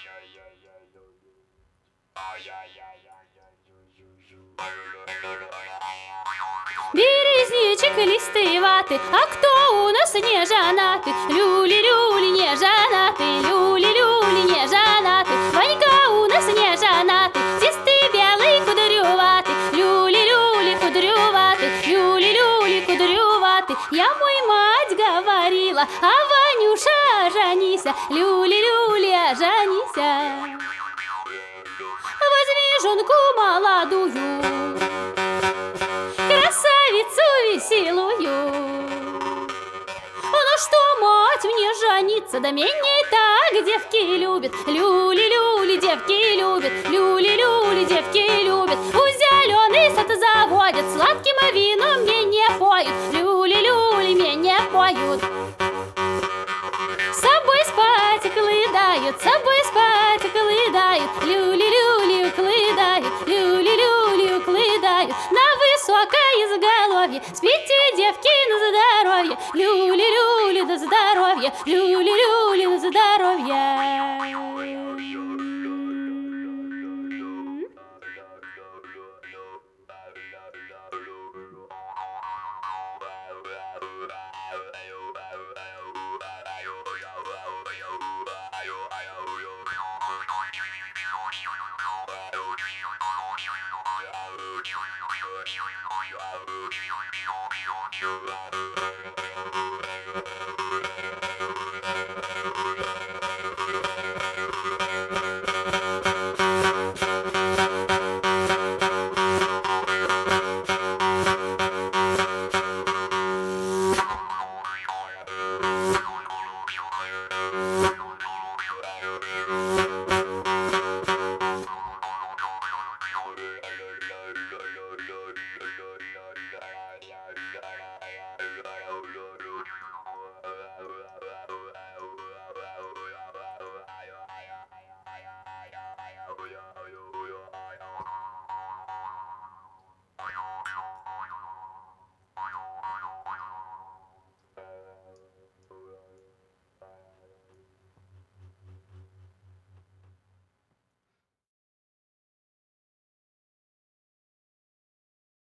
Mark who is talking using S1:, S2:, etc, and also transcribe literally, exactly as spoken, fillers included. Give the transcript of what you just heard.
S1: Березничек листоватый, а кто у нас не женатый? Люли-люли не женатый, люли-люли не женатый. Ванька у нас не женатый, чистый белый кудрюватый, люли-люли кудрюватый, люли-люли кудрюватый. Я мой мать говорила, а Ванюша женися, люли-люли женися. Возьми жонку молодую, красавицу веселую. Ну что, мать, мне жениться, да меня и так девки любят. Люли-люли девки любят, люли-люли девки любят. У зеленый сад заводят, сладким вином мне не поют, люли-люли мне не поют. С собой спать клыдают, с собой спать клыдают, люли-люли укладают, люли-люли укладают. На высокое изголовье спите, девки, на здоровье, люли-люли на здоровье, люли-люли на здоровье.